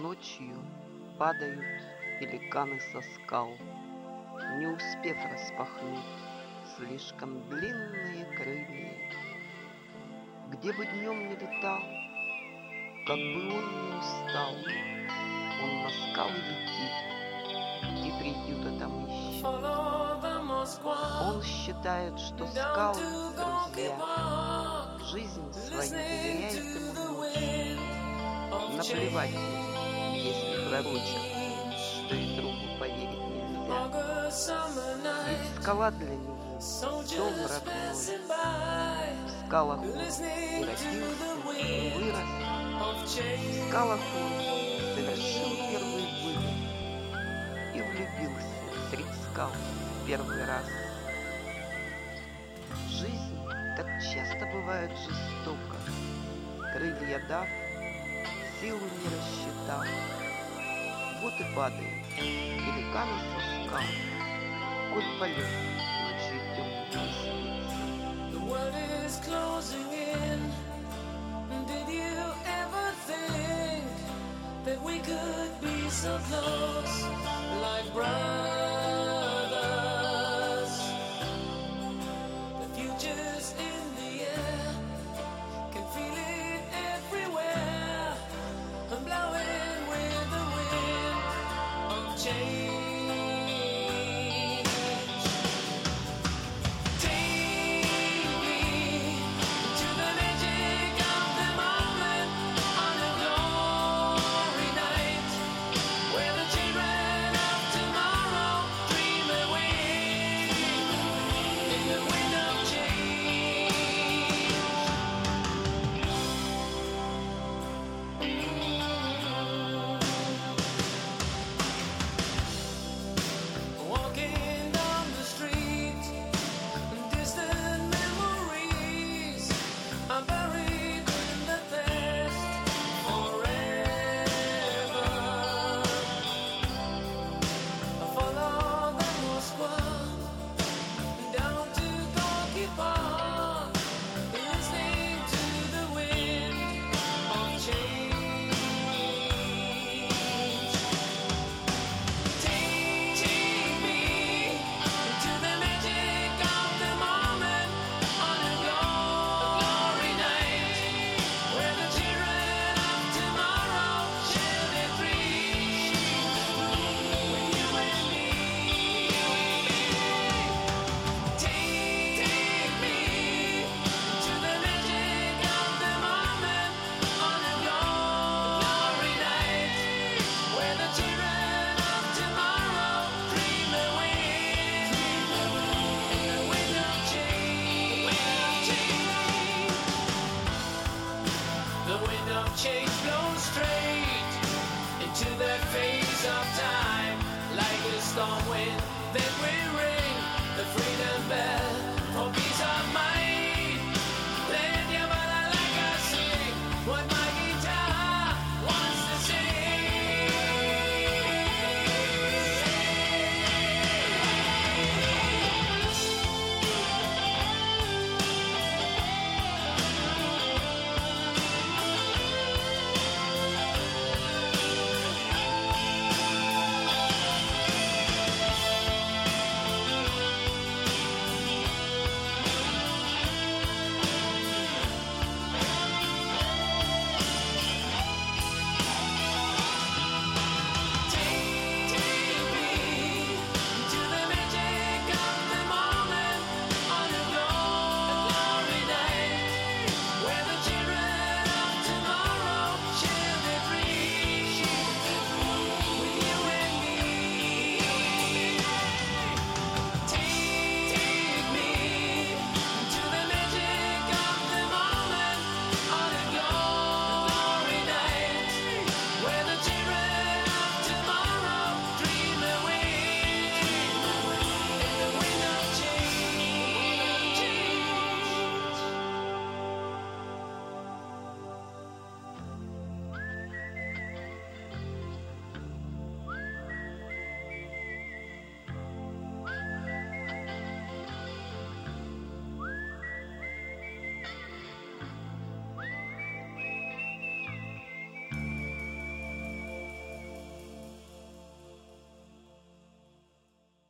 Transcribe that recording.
Ночью падают пеликаны со скал, не успев распахнуть слишком длинные крылья. Где бы днем не летал, как бы он ни устал, он на скалы летит и приюта там ищет. Он считает, что скалы, друзья, жизнь свою доверяет ему ночью. Наплевать ему, если пророчат, что и другу поверить нельзя. Ведь скала для него дом родной. В скалах он и родился, и вырос. В скалах он совершил первый вылет и влюбился средь скал в первый раз. Жизнь так часто бывает жестока. Крылья дав, силу не рассчитав, вот и падают пеликаны со скал, хоть полет ночью темный снится. The world is closing in. Did you ever think that we could be so close, like brothers? The future's in the air, can feel it everywhere. I'm blowing with the wind of change. Change blows straight into that phase of time, like a storm wind. Then we ring the freedom bell.